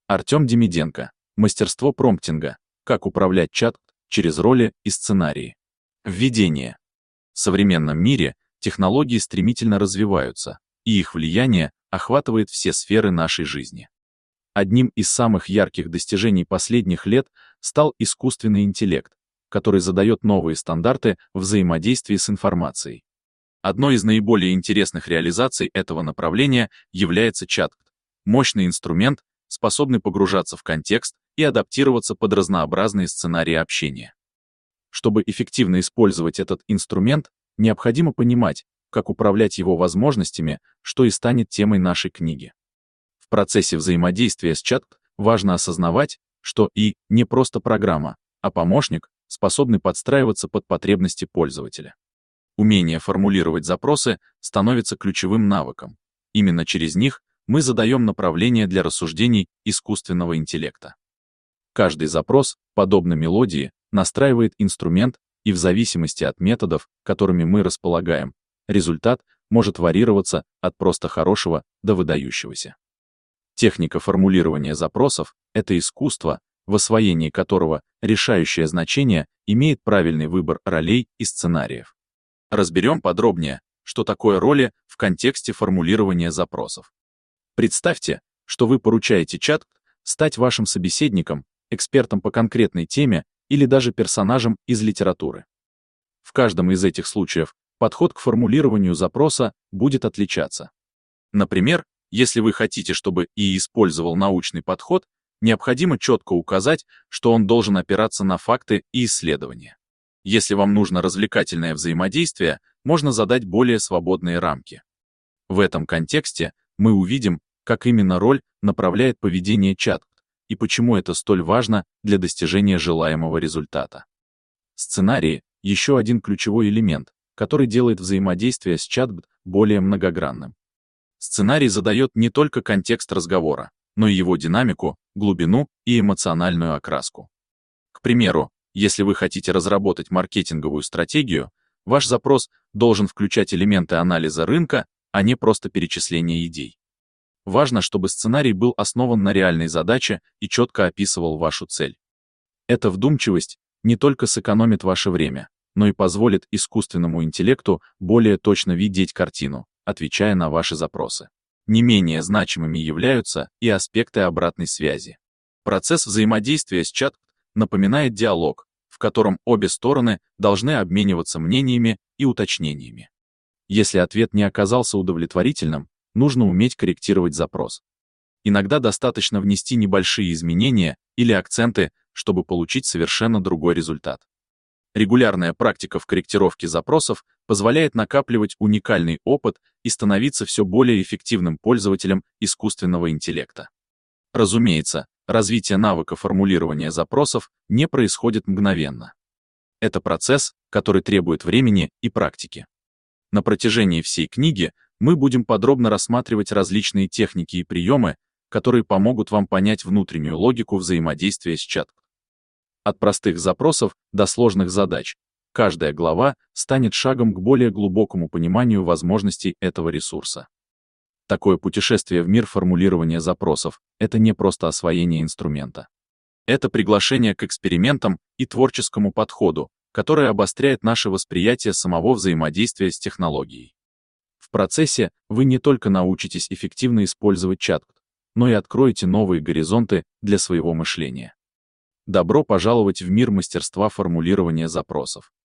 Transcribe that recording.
Артем Демиденко. Мастерство промптинга. Как управлять чат через роли и сценарии. Введение. В современном мире технологии стремительно развиваются, и их влияние охватывает все сферы нашей жизни. Одним из самых ярких достижений последних лет стал искусственный интеллект, который задает новые стандарты взаимодействия с информацией. Одной из наиболее интересных реализаций этого направления является чат. Мощный инструмент, способный погружаться в контекст и адаптироваться под разнообразные сценарии общения. Чтобы эффективно использовать этот инструмент, необходимо понимать, как управлять его возможностями, что и станет темой нашей книги. В процессе взаимодействия с чат важно осознавать, что и не просто программа, а помощник, способный подстраиваться под потребности пользователя. Умение формулировать запросы становится ключевым навыком. Именно через них мы задаем направление для рассуждений искусственного интеллекта. Каждый запрос, подобно мелодии, настраивает инструмент, и в зависимости от методов, которыми мы располагаем, результат может варьироваться от просто хорошего до выдающегося. Техника формулирования запросов — это искусство, в освоении которого решающее значение имеет правильный выбор ролей и сценариев. Разберем подробнее, что такое роли в контексте формулирования запросов. Представьте, что вы поручаете чат стать вашим собеседником, экспертом по конкретной теме или даже персонажем из литературы. В каждом из этих случаев подход к формулированию запроса будет отличаться. Например, если вы хотите, чтобы ИИ использовал научный подход, необходимо четко указать, что он должен опираться на факты и исследования. Если вам нужно развлекательное взаимодействие, можно задать более свободные рамки. В этом контексте мы увидим, как именно роль направляет поведение чат и почему это столь важно для достижения желаемого результата. Сценарии — еще один ключевой элемент, который делает взаимодействие с чат более многогранным. Сценарий задает не только контекст разговора, но и его динамику, глубину и эмоциональную окраску. К примеру, если вы хотите разработать маркетинговую стратегию, ваш запрос должен включать элементы анализа рынка, а не просто перечисления идей. Важно, чтобы сценарий был основан на реальной задаче и четко описывал вашу цель. Эта вдумчивость не только сэкономит ваше время, но и позволит искусственному интеллекту более точно видеть картину, отвечая на ваши запросы. Не менее значимыми являются и аспекты обратной связи. Процесс взаимодействия с чат напоминает диалог, в котором обе стороны должны обмениваться мнениями и уточнениями. Если ответ не оказался удовлетворительным, нужно уметь корректировать запрос. Иногда достаточно внести небольшие изменения или акценты, чтобы получить совершенно другой результат. Регулярная практика в корректировке запросов позволяет накапливать уникальный опыт и становиться все более эффективным пользователем искусственного интеллекта. Разумеется, развитие навыка формулирования запросов не происходит мгновенно. Это процесс, который требует времени и практики. На протяжении всей книги мы будем подробно рассматривать различные техники и приемы, которые помогут вам понять внутреннюю логику взаимодействия с чат. От простых запросов до сложных задач. Каждая глава станет шагом к более глубокому пониманию возможностей этого ресурса. Такое путешествие в мир формулирования запросов — это не просто освоение инструмента. Это приглашение к экспериментам и творческому подходу, которое обостряет наше восприятие самого взаимодействия с технологией. В процессе вы не только научитесь эффективно использовать чат, но и откроете новые горизонты для своего мышления. Добро пожаловать в мир мастерства формулирования запросов.